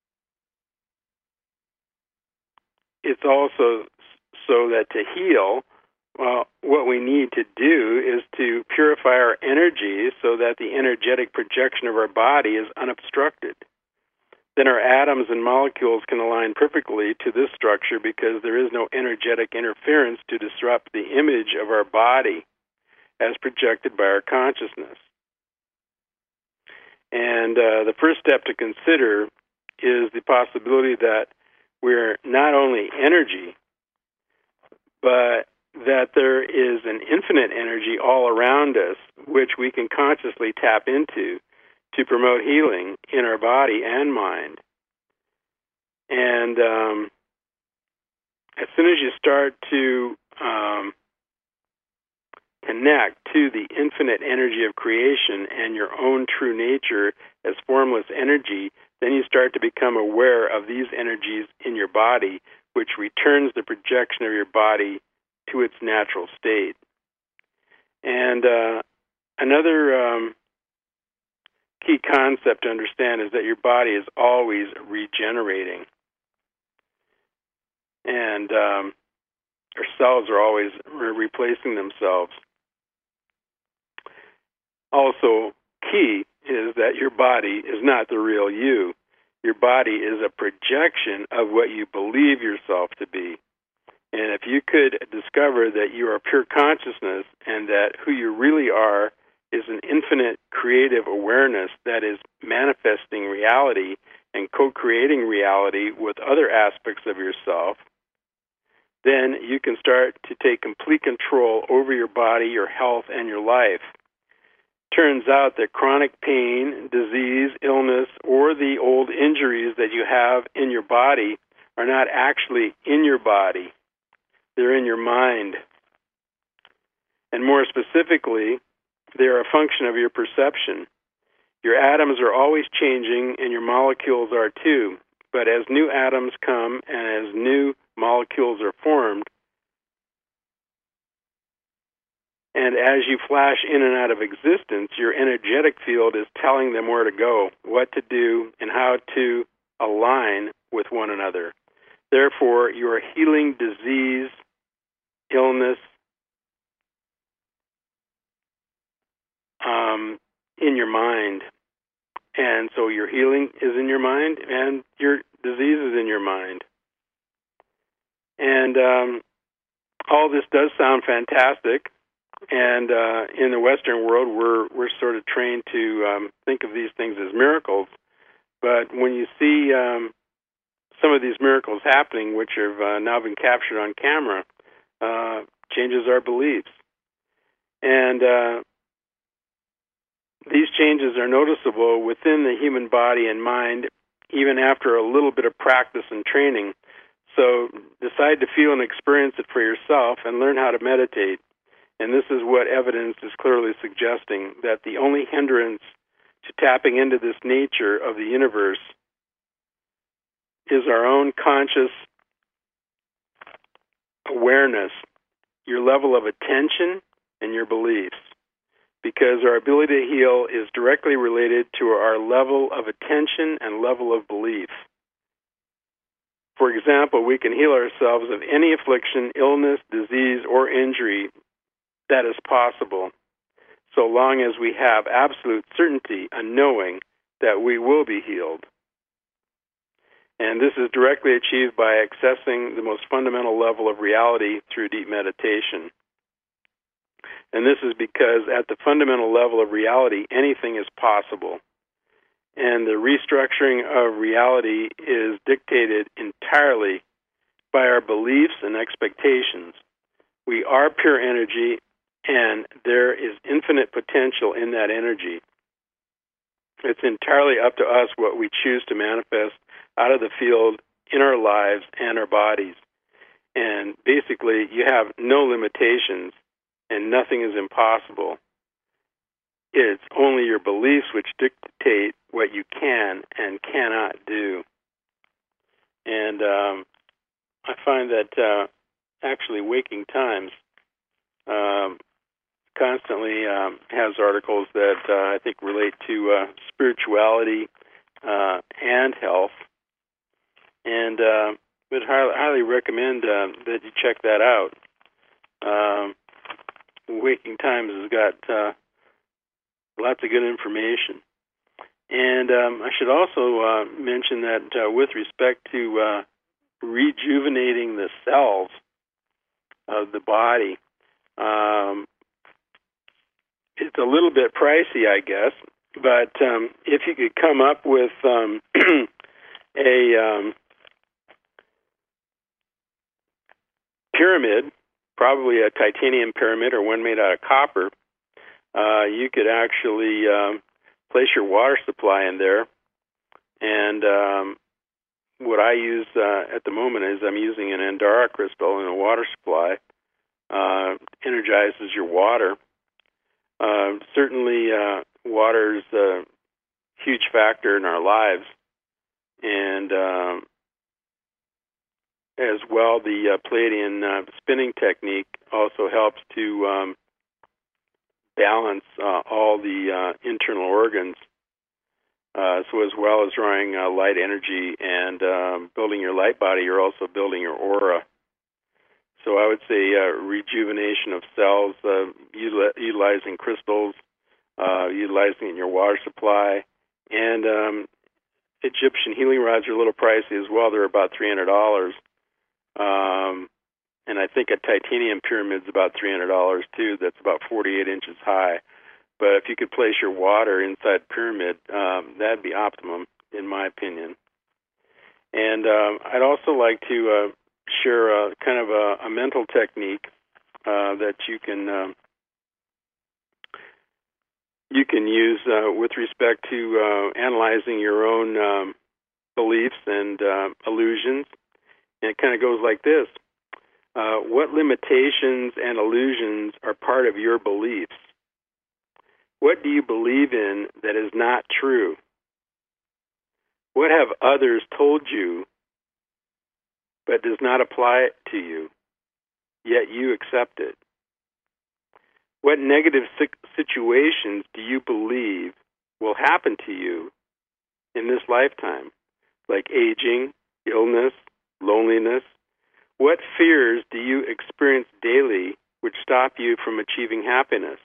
it's also so that to heal, well, what we need to do is to purify our energy so that the energetic projection of our body is unobstructed. Then our atoms and molecules can align perfectly to this structure because there is no energetic interference to disrupt the image of our body as projected by our consciousness. And uh, the first step to consider is the possibility that we're not only energy, but that there is an infinite energy all around us which we can consciously tap into to promote healing in our body and mind. And um, as soon as you start to um, connect to the infinite energy of creation and your own true nature as formless energy, then you start to become aware of these energies in your body, which returns the projection of your body to its natural state. And uh, another um, key concept to understand is that your body is always regenerating. And um, our cells are always re- replacing themselves. Also, key is that your body is not the real you. Your body is a projection of what you believe yourself to be. And if you could discover that you are pure consciousness and that who you really are is an infinite creative awareness that is manifesting reality and co-creating reality with other aspects of yourself, then you can start to take complete control over your body, your health, and your life. Turns out that chronic pain, disease, illness, or the old injuries that you have in your body are not actually in your body. They're in your mind. And more specifically, they are a function of your perception. Your atoms are always changing, and your molecules are too. But as new atoms come and as new molecules are formed, and as you flash in and out of existence, your energetic field is telling them where to go, what to do, and how to align with one another. Therefore, you are healing disease, illness, um, in your mind. And so your healing is in your mind, and your disease is in your mind. And um, all this does sound fantastic. And uh, in the Western world, we're we're sort of trained to um, think of these things as miracles. But when you see um, some of these miracles happening, which have uh, now been captured on camera, uh, changes our beliefs. And uh, these changes are noticeable within the human body and mind, even after a little bit of practice and training. So decide to feel and experience it for yourself and learn how to meditate. And this is what evidence is clearly suggesting, that the only hindrance to tapping into this nature of the universe is our own conscious awareness, your level of attention, and your beliefs. Because our ability to heal is directly related to our level of attention and level of belief. For example, we can heal ourselves of any affliction, illness, disease, or injury that is possible, so long as we have absolute certainty and knowing that we will be healed. And this is directly achieved by accessing the most fundamental level of reality through deep meditation. And this is because at the fundamental level of reality, anything is possible. And the restructuring of reality is dictated entirely by our beliefs and expectations. We are pure energy, and there is infinite potential in that energy. It's entirely up to us what we choose to manifest out of the field in our lives and our bodies. And basically, you have no limitations, and nothing is impossible. It's only your beliefs which dictate what you can and cannot do. And um, I find that uh, actually Waking Times um, constantly um, has articles that uh, I think relate to uh, spirituality uh, and health. And uh, would highly, highly recommend uh, that you check that out. Um, Waking Times has got uh, lots of good information. And um, I should also uh, mention that uh, with respect to uh, rejuvenating the cells of the body, um, it's a little bit pricey, I guess, but um, if you could come up with um, a um, pyramid, probably a titanium pyramid or one made out of copper, uh, you could actually um, place your water supply in there. And um, what I use uh, at the moment is I'm using an Andara crystal in a water supply. Uh, energizes your water. Uh, certainly, uh, water is a huge factor in our lives. And um, as well, the uh, Pleiadian uh, spinning technique also helps to um, balance uh, all the uh, internal organs. Uh, so as well as drawing uh, light energy and um, building your light body, you're also building your aura. So I would say uh, rejuvenation of cells, uh, util- utilizing crystals, uh, utilizing it in your water supply, and um, Egyptian healing rods are a little pricey as well. They're about three hundred dollars. Um, and I think a titanium pyramid's about three hundred dollars too. That's about forty-eight inches high. But if you could place your water inside the pyramid, um, that'd be optimum, in my opinion. And um, I'd also like to uh, share a, kind of a, a mental technique uh, that you can um, you can use uh, with respect to uh, analyzing your own um, beliefs and uh, illusions. And it kind of goes like this. Uh, what limitations and illusions are part of your beliefs? What do you believe in that is not true? What have others told you but does not apply to you, yet you accept it? What negative situations do you believe will happen to you in this lifetime, like aging, illness, loneliness? What fears do you experience daily which stop you from achieving happiness?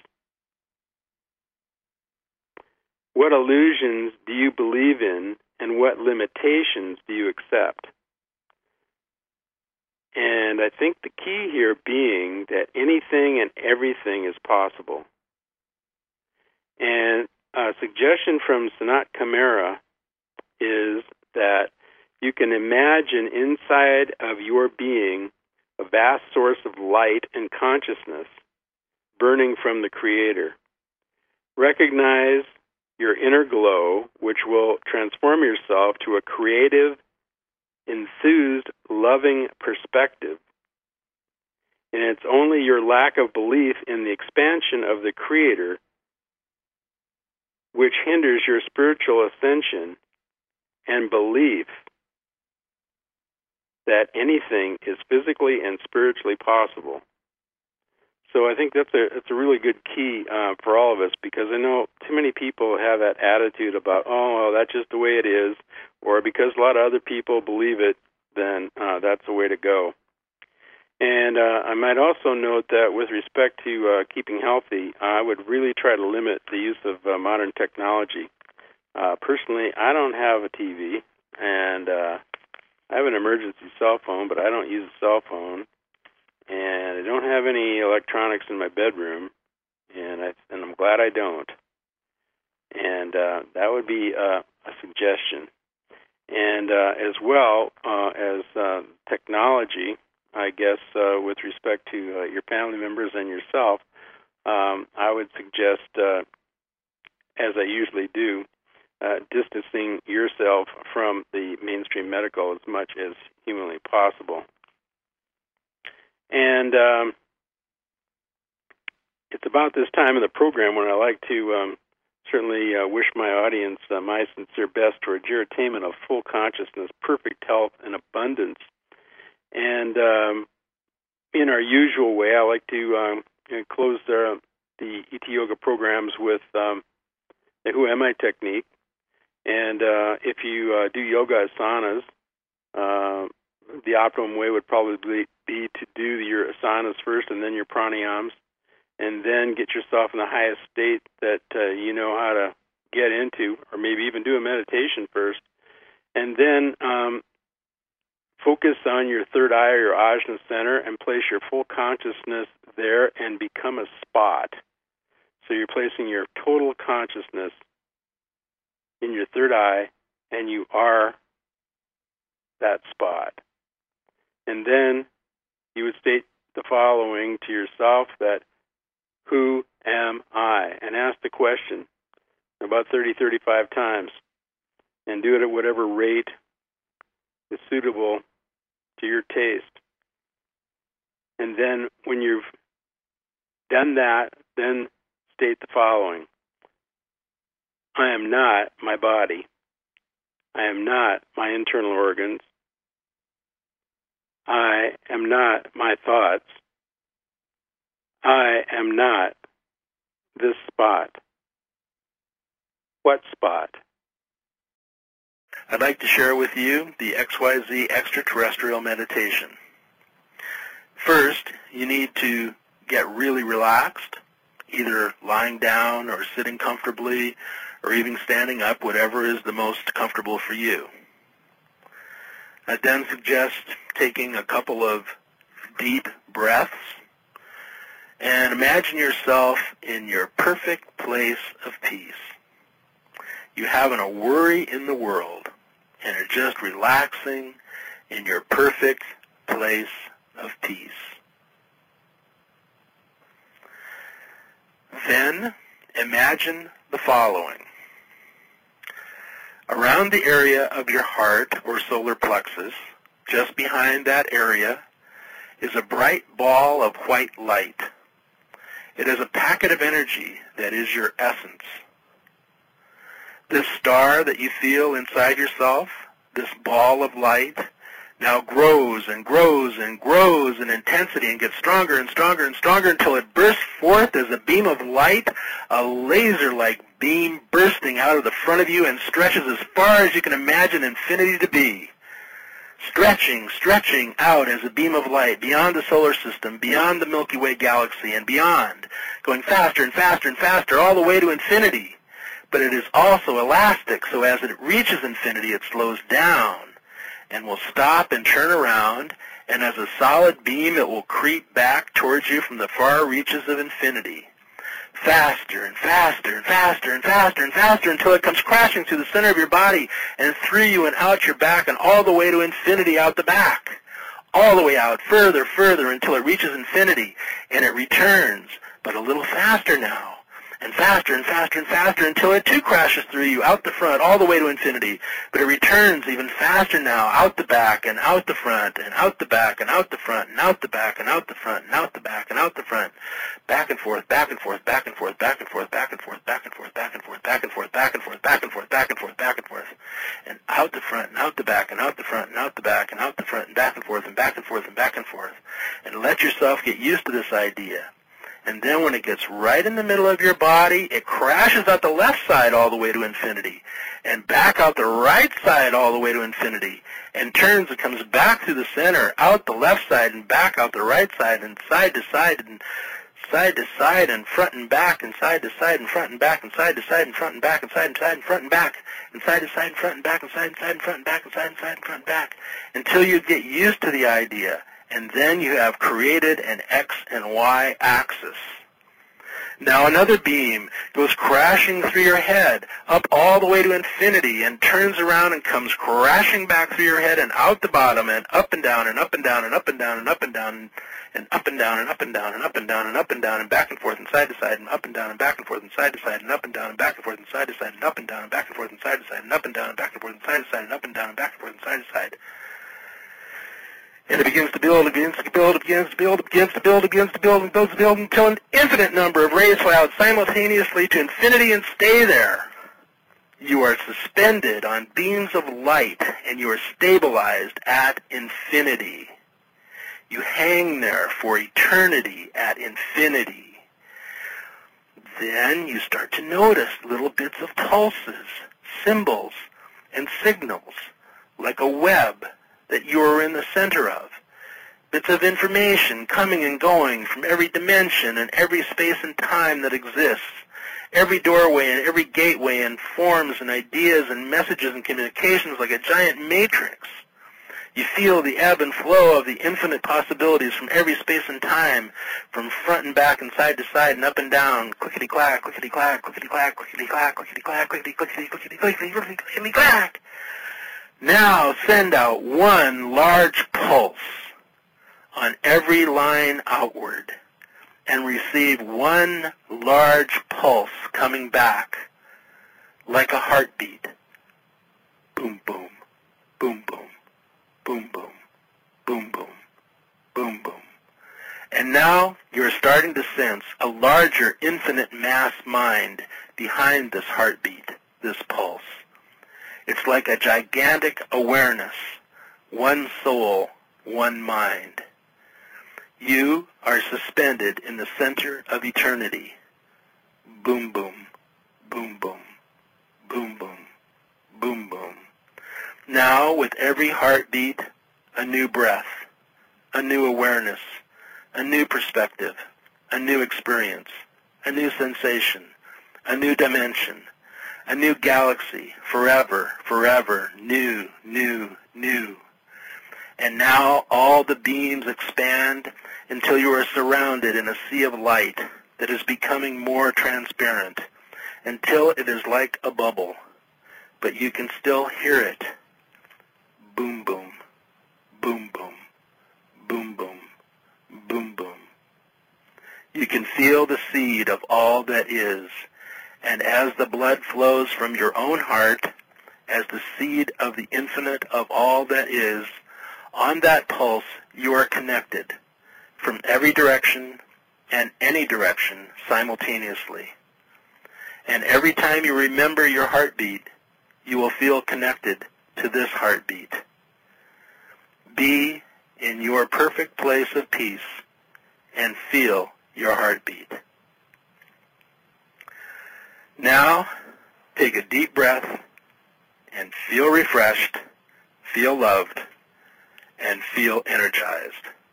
What illusions do you believe in, and what limitations do you accept? And I think the key here being that anything and everything is possible. And a suggestion from Sanat Kamara is that you can imagine inside of your being a vast source of light and consciousness burning from the Creator. Recognize your inner glow, which will transform yourself to a creative, enthused, loving perspective. And it's only your lack of belief in the expansion of the Creator which hinders your spiritual ascension and belief that anything is physically and spiritually possible. So I think that's a it's a really good key uh, for all of us, because I know too many people have that attitude about, oh, well, that's just the way it is, or because a lot of other people believe it, then uh, that's the way to go. And uh, I might also note that with respect to uh, keeping healthy, I would really try to limit the use of uh, modern technology. Uh, personally, I don't have a T V, and uh, I have an emergency cell phone, but I don't use a cell phone, and I don't have any electronics in my bedroom, and, I, and I'm glad I don't. And uh, that would be uh, a suggestion. And uh, as well uh, as uh, technology, I guess, uh, with respect to uh, your family members and yourself, um, I would suggest, uh, as I usually do, uh, distancing yourself from the mainstream medical as much as humanly possible. And um, it's about this time in the program when I like to um, certainly uh, wish my audience uh, my sincere best towards your attainment of full consciousness, perfect health, and abundance. And um, in our usual way, I like to um, you know, close uh, the E T Yoga programs with um, the Who Am I technique. And uh, if you uh, do yoga asanas, uh, the optimum way would probably be to do your asanas first and then your pranayams, and then get yourself in the highest state that uh, you know how to get into, or maybe even do a meditation first. And then um, focus on your third eye or your ajna center and place your full consciousness there and become a spot. So you're placing your total consciousness in your third eye, and you are that spot. And then you would state the following to yourself, that who am I? And ask the question about thirty, thirty-five times, and do it at whatever rate is suitable to your taste. And then when you've done that, then state the following: I am not my body. I am not my internal organs. I am not my thoughts. I am not this spot. What spot? I'd like to share with you the X Y Z extraterrestrial meditation. First, you need to get really relaxed, either lying down or sitting comfortably or even standing up, whatever is the most comfortable for you. I then suggest taking a couple of deep breaths and imagine yourself in your perfect place of peace. You haven't a worry in the world and are just relaxing in your perfect place of peace. Then imagine the following. Around the area of your heart or solar plexus, just behind that area, is a bright ball of white light. It is a packet of energy that is your essence. This star that you feel inside yourself, this ball of light, now grows and grows and grows in intensity and gets stronger and stronger and stronger until it bursts forth as a beam of light, a laser-like beam bursting out of the front of you and stretches as far as you can imagine infinity to be. Stretching, stretching out as a beam of light beyond the solar system, beyond the Milky Way galaxy, and beyond, going faster and faster and faster all the way to infinity. But it is also elastic, so as it reaches infinity, it slows down and will stop and turn around, and as a solid beam, it will creep back towards you from the far reaches of infinity. Faster and faster and faster and faster and faster until it comes crashing through the center of your body and through you and out your back and all the way to infinity out the back. All the way out, further, further, until it reaches infinity, and it returns, but a little faster now, and faster and faster and faster until it too crashes through you out the front all the way to infinity. But it returns even faster now out the back and out the front and out the back and out the front and out the back and out the front and out the back and out the front. Back and forth, back and forth, back and forth, back and forth, back and forth, back and forth, back and forth, back and forth, back and forth, back and forth, back and forth, back and forth. And out the front and out the back and out the front and out the back and out the front and back and forth and back and forth and back and forth. And let yourself get used to this idea. And then when it gets right in the middle of your body, it crashes out the left side all the way to infinity, and back out the right side all the way to infinity, and turns and comes back through the center, out the left side and back out the right side, and side to side and side to side and front and back and side to side and front and back and side to side and front and back and side and side and front and back and side to side and front and back and side and side and front and back and side and side and front and back until you get used to the idea. And then you have created an X and Y axis. Now another beam goes crashing through your head up all the way to infinity and turns around and comes crashing back through your head and out the bottom and up and down and up and down and up and down and up and down and up and down and up and down and up and down and up and down and back and forth and side to side and up and down and back and forth and side to side and up and down and back and forth and side to side and up and down and back and forth and side to side and up and down and back and forth and side to side and up and down and back and forth and side to side. And it begins to build, it begins to build, it begins to build, it begins to build, it begins to build, and builds to build until an infinite number of rays fly out simultaneously to infinity and stay there. You are suspended on beams of light, and you are stabilized at infinity. You hang there for eternity at infinity. Then you start to notice little bits of pulses, symbols, and signals, like a web that you are in the center of. Bits of information coming and going from every dimension and every space and time that exists. Every doorway and every gateway and forms and ideas and messages and communications like a giant matrix. You feel the ebb and flow of the infinite possibilities from every space and time, from front and back and side to side and up and down, clickety-clack, clickety-clack, clickety-clack, clickety-clack, clickety-clack, clickety-clickety, clickety-clickety, clickety-clack. Now send out one large pulse on every line outward and receive one large pulse coming back like a heartbeat. Boom, boom, boom, boom, boom, boom, boom, boom, boom, boom. And now you're starting to sense a larger infinite mass mind behind this heartbeat, this pulse. It's like a gigantic awareness, one soul, one mind. You are suspended in the center of eternity. Boom, boom, boom, boom, boom, boom, boom, boom. Now, with every heartbeat, a new breath, a new awareness, a new perspective, a new experience, a new sensation, a new dimension, a new galaxy, forever, forever, new, new, new. And now all the beams expand until you are surrounded in a sea of light that is becoming more transparent, until it is like a bubble, but you can still hear it. Boom, boom, boom, boom, boom, boom, boom, boom. You can feel the seed of all that is, and as the blood flows from your own heart, as the seed of the infinite of all that is, on that pulse you are connected from every direction and any direction simultaneously. And every time you remember your heartbeat, you will feel connected to this heartbeat. Be in your perfect place of peace and feel your heartbeat. Now, take a deep breath and feel refreshed, feel loved, and feel energized.